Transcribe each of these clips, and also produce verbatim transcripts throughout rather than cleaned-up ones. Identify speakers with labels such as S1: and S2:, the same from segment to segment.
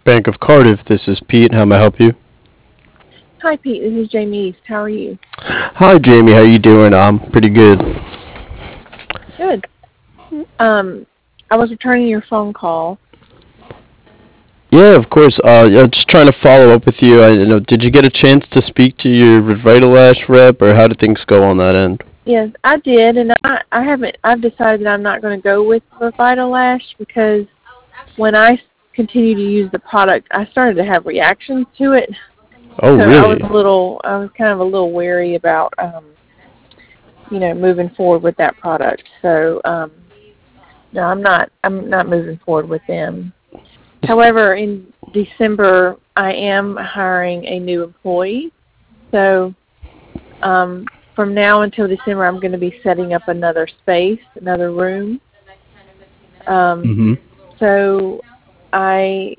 S1: Bank of Cardiff. This is Pete. How may I help you?
S2: Hi, Pete. This is Jamie East. How are you?
S1: Hi, Jamie. How you doing? I'm pretty good.
S2: Good. Um, I was returning your phone call.
S1: Yeah, of course. Uh, yeah, just trying to follow up with you. I you know. Did you get a chance to speak to your Vitalash rep, or how did things go on that end?
S2: Yes, I did, and I, I haven't. I've decided that I'm not going to go with Vitalash because when I continue to use the product, I started to have reactions to it.
S1: Oh,
S2: So I was
S1: really?
S2: a little, I was kind of a little wary about, um, you know, moving forward with that product. So um, no, I'm not. I'm not moving forward with them. However, in December, I am hiring a new employee. So um, from now until December, I'm going to be setting up another space, another room. Um,
S1: Mm-hmm.
S2: so I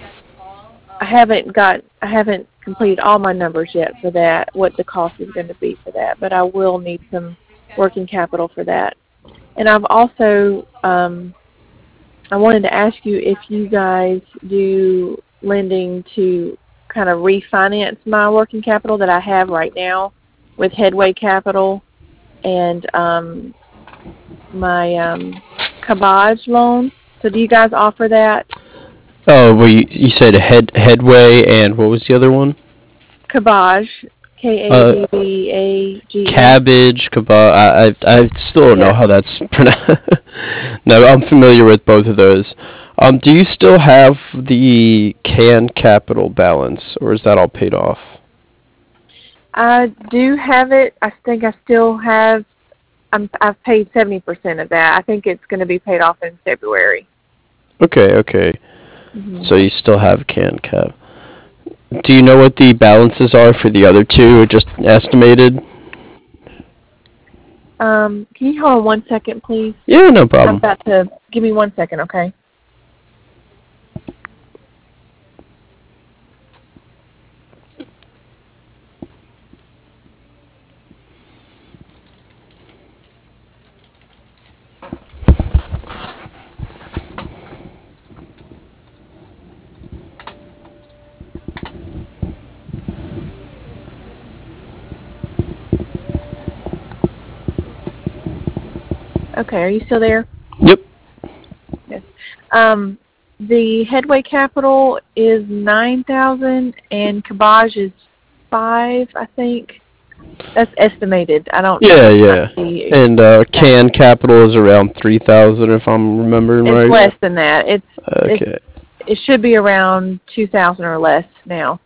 S2: I haven't got I haven't completed all my numbers yet for that. What the cost is going to be for that, but I will need some working capital for that. And I've also um, I wanted to ask you if you guys do lending to kind of refinance my working capital that I have right now with Headway Capital and um, my um, Cabage loan. So do you guys offer that?
S1: Oh, well, you, you said head headway, and what was the other one?
S2: Cabage, K A
S1: Uh,
S2: B B A G E.
S1: cabbage, kebab. I, I, I still don't know
S2: Yeah.
S1: how that's pronounced. No, I'm familiar with both of those. Um, do you still have the can capital balance, or is that all paid off?
S2: I do have it. I think I still have, I'm, I've paid seventy percent of that. I think it's going to be paid off in February.
S1: Okay, okay.
S2: hmm
S1: So you still have can cap. Do you know what the balances are for the other two, or just estimated?
S2: Um, can you hold on one second, please?
S1: Yeah, no
S2: I'm
S1: problem.
S2: about to, give me one second, okay? Okay, are you still there?
S1: Yep.
S2: Yes. Um, the Headway Capital is nine thousand and Cabage is five, I think. That's estimated. I don't,
S1: Yeah,
S2: that's not
S1: yeah.
S2: the
S1: And uh,
S2: exact.
S1: can capital is around three thousand, if I'm remembering
S2: It's
S1: right.
S2: less than that. It's, it's,
S1: Okay.
S2: it should be around two thousand or less now.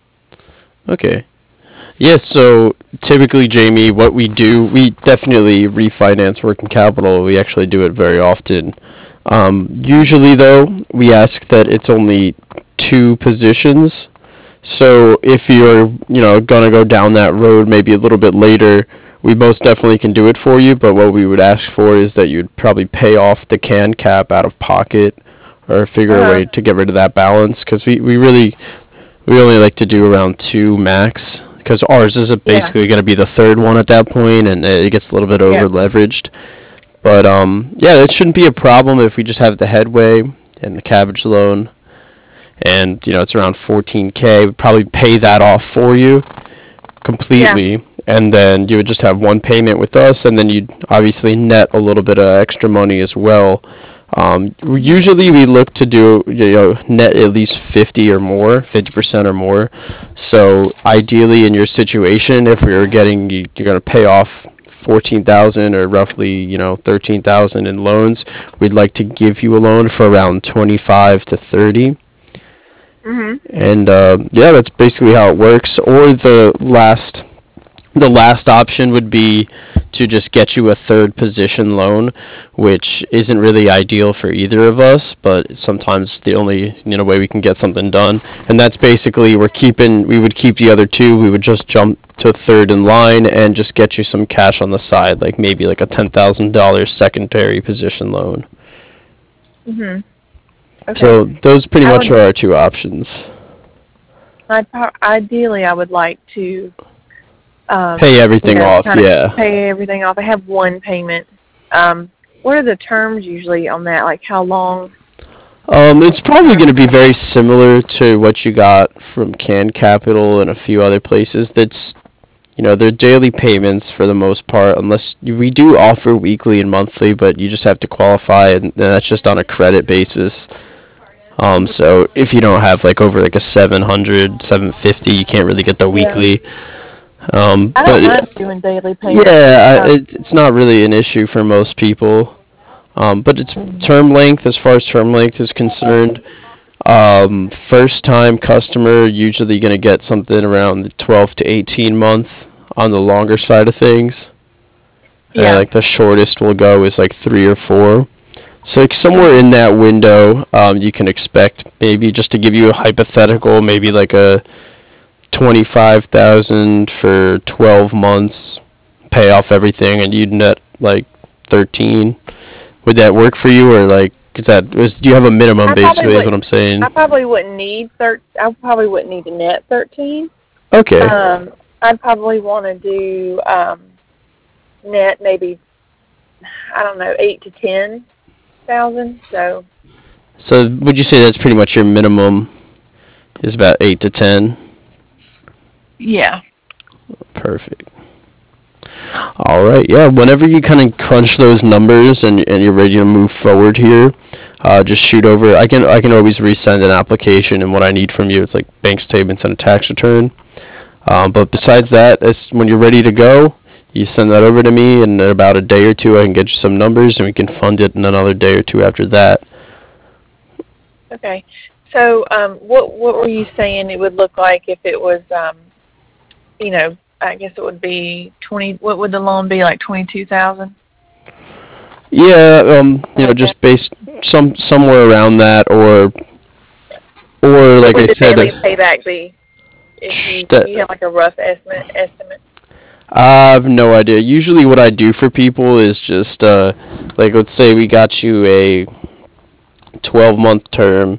S1: Okay. Yes, so typically, Jamie, what we do, we definitely refinance working capital. We actually do it very often. Um, usually, though, we ask that it's only two positions. So if you're, you know, gonna go down that road maybe a little bit later, we most definitely can do it for you. But what we would ask for is that you'd probably pay off the can cap out of pocket, or figure a
S2: Uh-huh.
S1: way to get rid of that balance. Because we, we really we only like to do around two max. Because ours is
S2: Yeah.
S1: basically going to be the third one at that point, and it gets a little bit over
S2: Yep.
S1: leveraged. But um, yeah, it shouldn't be a problem if we just have the headway and the cabbage loan, and you know it's around fourteen k. We'd probably pay that off for you
S2: Yeah.
S1: completely, and then you would just have one payment with us, and then you'd obviously net a little bit of extra money as well. Um,
S2: Mhm.
S1: usually we look to do, you know, net at least fifty or more, fifty percent or more. So ideally in your situation, if we were getting, you, you're going to pay off fourteen thousand or roughly, you know, thirteen thousand in loans, we'd like to give you a loan for around twenty-five to thirty.
S2: Mhm.
S1: And uh, yeah, that's basically how it works. Or the last the last option would be to just get you a third position loan, which isn't really ideal for either of us, but sometimes the only, you know, way we can get something done. And that's basically we're keeping we would keep the other two, we would just jump to third in line and just get you some cash on the side, like maybe like a ten thousand dollars secondary position loan.
S2: Mhm. Okay.
S1: So those pretty
S2: I
S1: much
S2: would.
S1: are our two options.
S2: I'd pro- ideally, I would like to, um,
S1: Pay
S2: you
S1: everything
S2: know,
S1: off,
S2: kind of
S1: yeah.
S2: pay everything off. I have one payment. Um, what are the terms usually on that? Like how long?
S1: Um, it's probably going to be very similar to what you got from Can Capital and a few other places. That's, you know, they're daily payments for the most part, unless we do offer weekly and monthly, but you just have to qualify, and that's just on a credit basis. Um, so if you don't have like over like a seven hundred, seven fifty, you can't really get the
S2: Yeah.
S1: weekly. Um,
S2: I don't
S1: but
S2: mind doing daily payments.
S1: yeah, I,
S2: Um,
S1: it, it's not really an issue for most people. Um, but it's
S2: mhm.
S1: term length, as far as term length is concerned. Um, first time customer usually going to get something around the twelve to eighteen month on the longer side of things. And
S2: Yeah.
S1: like the shortest will go is like three or four. So like somewhere
S2: Mhm.
S1: in that window, um, you can expect maybe just to give you a hypothetical, maybe like a twenty-five thousand for twelve months, pay off everything, and you'd net like thirteen. Would that work for you, or like is that is do you have a minimum
S2: I probably
S1: basically? Is what
S2: wouldn't.
S1: I'm saying.
S2: I probably wouldn't need thir- I probably wouldn't need to net thirteen.
S1: Okay.
S2: Um, I'd probably want to do um, net maybe I don't know eight to ten thousand. So
S1: So would you say that's pretty much your minimum? Is about eight to ten.
S2: yeah.
S1: Perfect. All right. Yeah. Whenever you kind of crunch those numbers and and you're ready to move forward here, uh, just shoot over. I can I can always resend an application, and what I need from you is like bank statements and a tax return. Um, but
S2: Okay.
S1: besides that, it's when you're ready to go, you send that over to me, and in about a day or two, I can get you some numbers, and we can fund it in another day or two after that.
S2: Okay. So um, what what were you saying it would look like if it was um, you know I guess it would be twenty. What would the loan be like twenty two thousand?
S1: Yeah, um, you know,
S2: Like that.
S1: just based some somewhere around that, or or
S2: What
S1: like I
S2: would the
S1: said, uh,
S2: daily payback be if you
S1: that
S2: you have like a rough estimate estimate?
S1: I have no idea. Usually, what I do for people is just uh, like let's say we got you a twelve month term,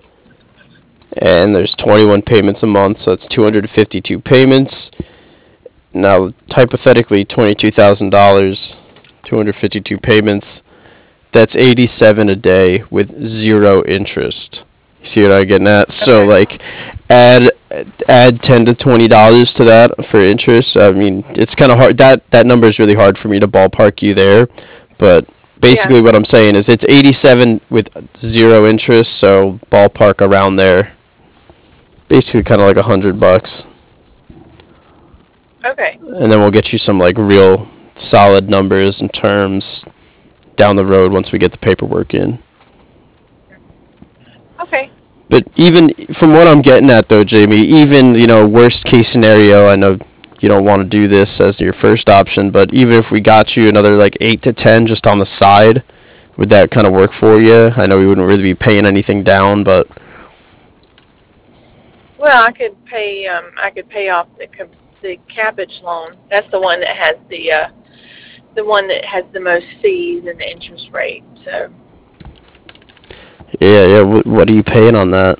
S1: and there's twenty-one payments a month, so that's two hundred fifty-two payments. Now, hypothetically, twenty-two thousand dollars, two hundred fifty-two payments. That's eighty-seven a day with zero interest. You see what I'm getting at? So
S2: Okay.
S1: like, add add ten to twenty dollars to that for interest. I mean, it's kind of hard. That that number is really hard for me to ballpark you there, but
S2: Yeah.
S1: basically what I'm saying is it's eighty-seven with zero interest. So ballpark around there. Basically, kind of like a hundred bucks,
S2: Okay.
S1: and then we'll get you some like real solid numbers and terms down the road once we get the paperwork in.
S2: Okay.
S1: But even from what I'm getting at, though, Jamie, even you know worst case scenario, I know you don't want to do this as your first option, but even if we got you another like eight to ten just on the side, would that kind of work for you? I know we wouldn't really be paying anything down, but
S2: Well, I could pay um I could pay off the ca- the cabbage loan. That's the one that has the uh the one that has the most fees and the interest rate. So
S1: yeah, yeah. What, what are you paying on that?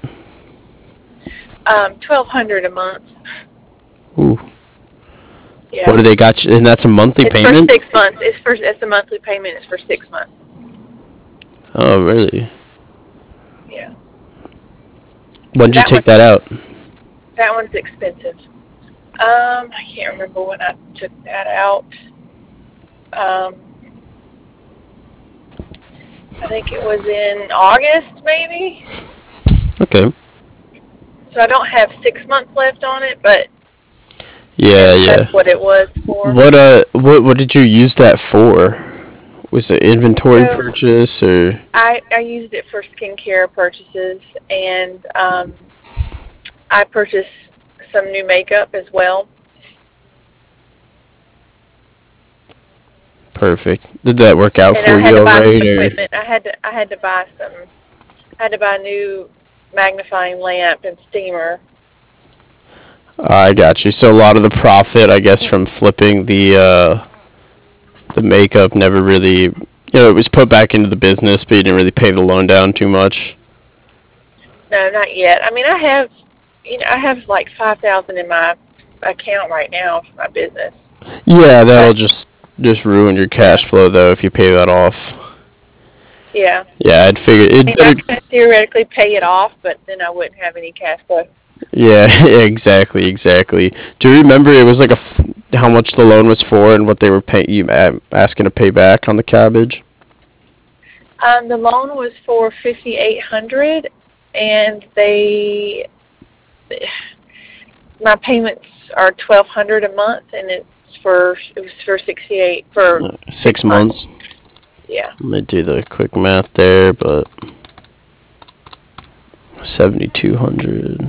S2: um twelve hundred a month.
S1: Ooh, what
S2: Yeah.
S1: do they got you? And that's a monthly
S2: It's for
S1: payment?
S2: six months. It's for it's a monthly payment. It's for six months.
S1: Oh, really?
S2: Yeah.
S1: When
S2: So
S1: did you
S2: that
S1: take
S2: one's
S1: that out?
S2: that one's expensive. Um, I can't remember when I took that out. Um, I think it was in August, maybe.
S1: Okay.
S2: So I don't have six months left on it, but
S1: Yeah,
S2: that's
S1: yeah.
S2: that's what it was for.
S1: What uh, what what did you use that for? Was it inventory
S2: So
S1: purchase or?
S2: I I used it for skincare purchases, and um, I purchased some new makeup as well.
S1: Perfect. Did that work out
S2: And
S1: for
S2: I had
S1: you
S2: to
S1: all
S2: buy some
S1: right, or?
S2: equipment. I had to I had to buy some. I had to buy a new magnifying lamp and steamer.
S1: I got you. So a lot of the profit, I guess, from flipping the uh, the makeup never really, you know, it was put back into the business, but you didn't really pay the loan down too much.
S2: No, not yet. I mean, I have, you know, I have like five thousand in my account right now for my business.
S1: Yeah, that'll
S2: But
S1: just just ruin your
S2: yeah,
S1: cash flow though if you pay that off.
S2: Yeah.
S1: Yeah, I'd figure
S2: I
S1: it
S2: mean, I
S1: better.
S2: could theoretically pay it off, but then I wouldn't have any cash flow.
S1: Yeah, exactly, exactly. Do you remember it was like a f- how much the loan was for and what they were paying you a- asking to pay back on the cabbage?
S2: Um, the loan was for fifty eight hundred, and they my payments are twelve hundred a month, and it's for it was for sixty eight for
S1: Uh,
S2: six
S1: Six
S2: months.
S1: months.
S2: Yeah.
S1: Let me do the quick math there, but seventy two hundred.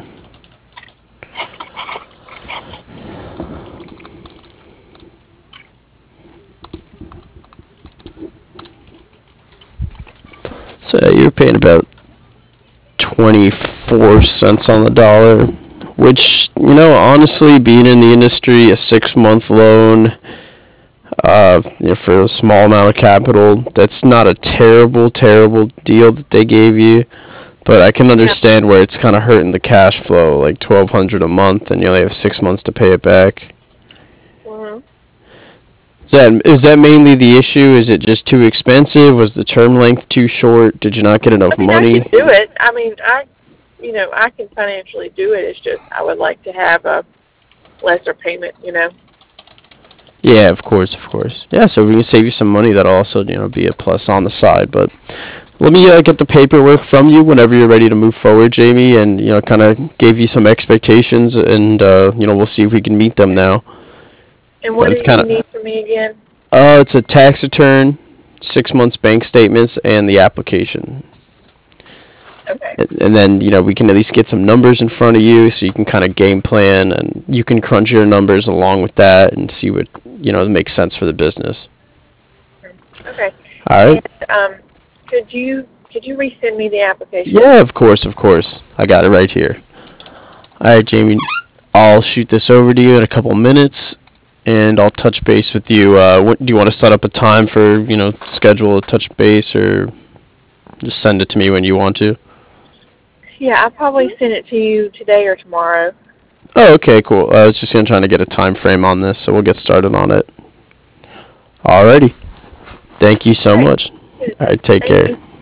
S1: So yeah, you're paying about twenty four cents on the dollar, which you know honestly, being in the industry, a six month loan uh, you know, for a small amount of capital. That's not a terrible, terrible deal that they gave you. But I can
S2: Yeah.
S1: understand where it's kind of hurting the cash flow, like twelve hundred a month, and you only have six months to pay it back.
S2: Mhm.
S1: Is that is that mainly the issue? Is it just too expensive? Was the term length too short? Did you not get
S2: I
S1: enough
S2: mean, I
S1: money?
S2: can do it. I mean, I, you know, I can financially do it. It's just I would like to have a lesser payment. You know.
S1: Yeah, of course, of course. Yeah, so if we can save you some money, that'll also you know be a plus on the side. But let me uh, get the paperwork from you whenever you're ready to move forward, Jamie, and you know kind of gave you some expectations, and uh, you know we'll see if we can meet them now.
S2: And what
S1: But
S2: do
S1: it's kind
S2: you
S1: of
S2: need from me again?
S1: uh, it's a tax return, six months bank statements, and the application.
S2: Okay.
S1: And, and then you know we can at least get some numbers in front of you, so you can kind of game plan, and you can crunch your numbers along with that, and see what you know makes sense for the business.
S2: Okay.
S1: All
S2: And
S1: right.
S2: um, could you could you resend me the application?
S1: Yeah, of course, of course. I got it right here. All right, Jamie. I'll shoot this over to you in a couple minutes, and I'll touch base with you. Uh, what, do you want to set up a time for you know schedule a touch base, or just send it to me when you want to?
S2: Yeah, I'll probably send it to you today or tomorrow.
S1: Oh, okay, cool. I was just gonna trying to get a time frame on this, so we'll get started on it. Alrighty. Thank you so
S2: Okay.
S1: much.
S2: Good.
S1: All right, take
S2: Thank
S1: care.
S2: you.